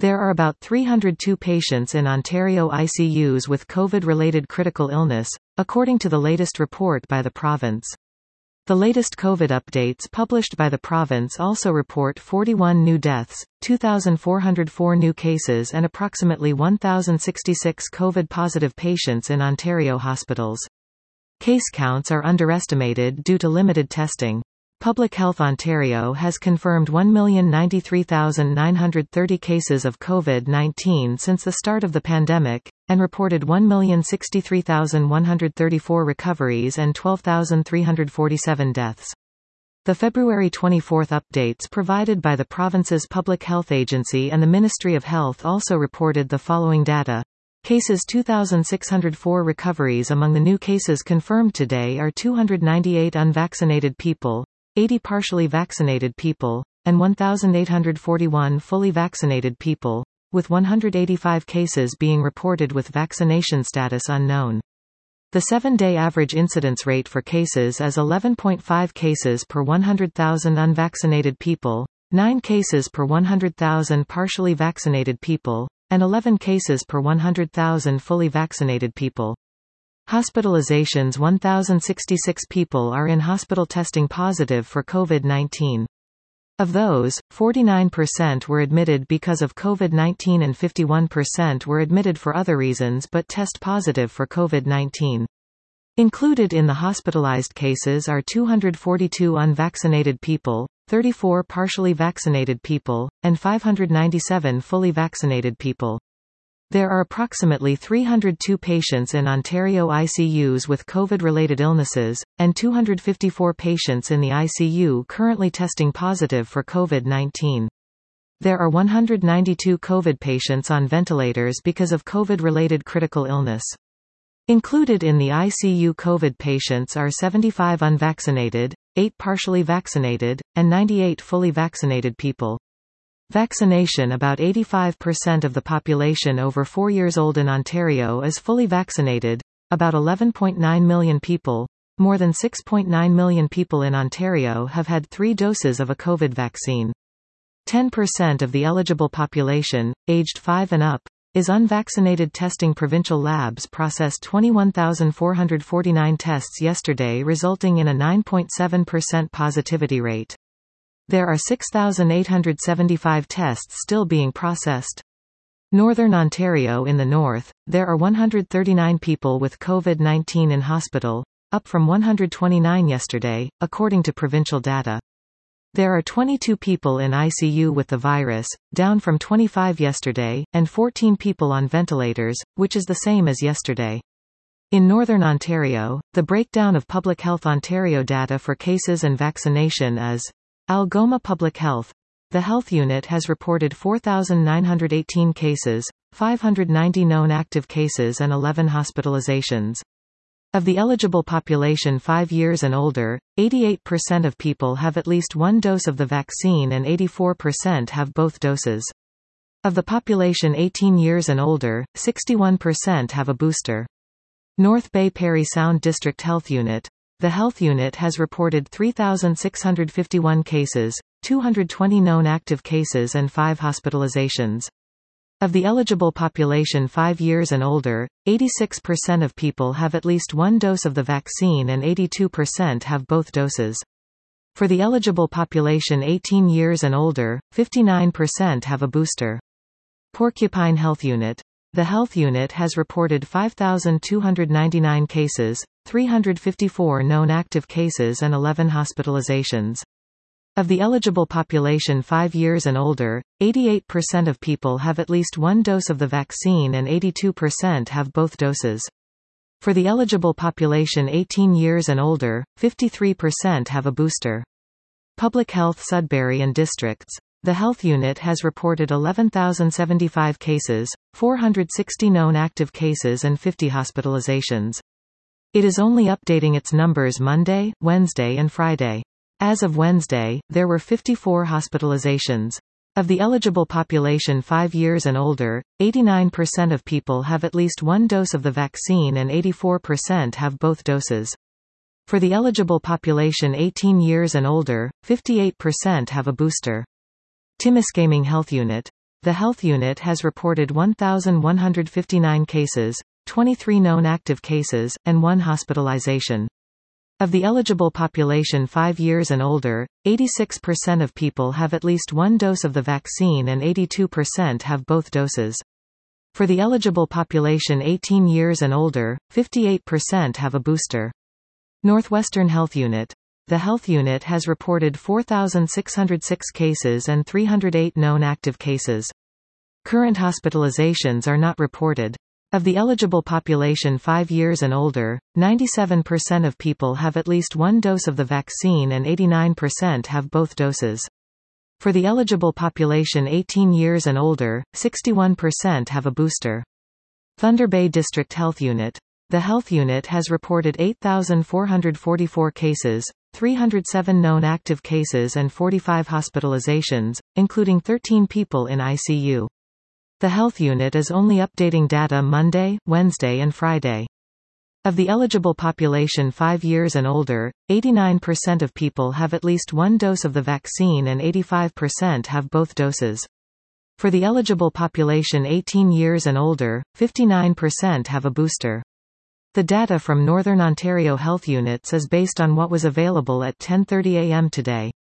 There are about 302 patients in Ontario ICUs with COVID-related critical illness, according to the latest report by the province. The latest COVID updates published by the province also report 41 new deaths, 2,404 new cases and approximately 1,066 COVID-positive patients in Ontario hospitals. Case counts are underestimated due to limited testing. Public Health Ontario has confirmed 1,093,930 cases of COVID-19 since the start of the pandemic, and reported 1,063,134 recoveries and 12,347 deaths. The February 24 updates provided by the province's Public Health Agency and the Ministry of Health also reported the following data. Cases 2,604 recoveries. Among the new cases confirmed today are 298 unvaccinated people, 80 partially vaccinated people, and 1,841 fully vaccinated people, with 185 cases being reported with vaccination status unknown. The 7-day average incidence rate for cases is 11.5 cases per 100,000 unvaccinated people, 9 cases per 100,000 partially vaccinated people, and 11 cases per 100,000 fully vaccinated people. Hospitalizations: 1,066 people are in hospital testing positive for COVID-19. Of those, 49% were admitted because of COVID-19 and 51% were admitted for other reasons but test positive for COVID-19. Included in the hospitalized cases are 242 unvaccinated people, 34 partially vaccinated people, and 597 fully vaccinated people. There are approximately 302 patients in Ontario ICUs with COVID-related illnesses, and 254 patients in the ICU currently testing positive for COVID-19. There are 192 COVID patients on ventilators because of COVID-related critical illness. Included in the ICU COVID patients are 75 unvaccinated, 8 partially vaccinated, and 98 fully vaccinated people. Vaccination: about 85% of the population over 4 years old in Ontario is fully vaccinated, about 11.9 million people. More than 6.9 million people in Ontario have had 3 doses of a COVID vaccine. 10% of the eligible population, aged 5 and up, is unvaccinated. Testing: provincial labs processed 21,449 tests yesterday, resulting in a 9.7% positivity rate. There are 6,875 tests still being processed. Northern Ontario: in the north, there are 139 people with COVID-19 in hospital, up from 129 yesterday, according to provincial data. There are 22 people in ICU with the virus, down from 25 yesterday, and 14 people on ventilators, which is the same as yesterday. In Northern Ontario, the breakdown of Public Health Ontario data for cases and vaccination is: Algoma Public Health. The health unit has reported 4,918 cases, 590 known active cases and 11 hospitalizations. Of the eligible population 5 years and older, 88% of people have at least one dose of the vaccine and 84% have both doses. Of the population 18 years and older, 61% have a booster. North Bay Parry Sound District Health Unit. The health unit has reported 3,651 cases, 220 known active cases and 5 hospitalizations. Of the eligible population 5 years and older, 86% of people have at least one dose of the vaccine and 82% have both doses. For the eligible population 18 years and older, 59% have a booster. Porcupine Health Unit. The health unit has reported 5,299 cases, 354 known active cases and 11 hospitalizations. Of the eligible population 5 years and older, 88% of people have at least one dose of the vaccine and 82% have both doses. For the eligible population 18 years and older, 53% have a booster. Public Health Sudbury and Districts. The health unit has reported 11,075 cases, 460 known active cases and 50 hospitalizations. It is only updating its numbers Monday, Wednesday and Friday. As of Wednesday, there were 54 hospitalizations. Of the eligible population 5 years and older, 89% of people have at least one dose of the vaccine and 84% have both doses. For the eligible population 18 years and older, 58% have a booster. Timiskaming Health Unit. The Health Unit has reported 1,159 cases, 23 known active cases, and 1 hospitalization. Of the eligible population 5 years and older, 86% of people have at least 1 dose of the vaccine and 82% have both doses. For the eligible population 18 years and older, 58% have a booster. Northwestern Health Unit. The Health Unit has reported 4,606 cases and 308 known active cases. Current hospitalizations are not reported. Of the eligible population 5 years and older, 97% of people have at least 1 dose of the vaccine and 89% have both doses. For the eligible population 18 years and older, 61% have a booster. Thunder Bay District Health Unit. The Health Unit has reported 8,444 cases, 307 known active cases and 45 hospitalizations, including 13 people in ICU. The Health Unit is only updating data Monday, Wednesday and Friday. Of the eligible population 5 years and older, 89% of people have at least 1 dose of the vaccine and 85% have both doses. For the eligible population 18 years and older, 59% have a booster. The data from Northern Ontario Health Units is based on what was available at 10:30 a.m. today.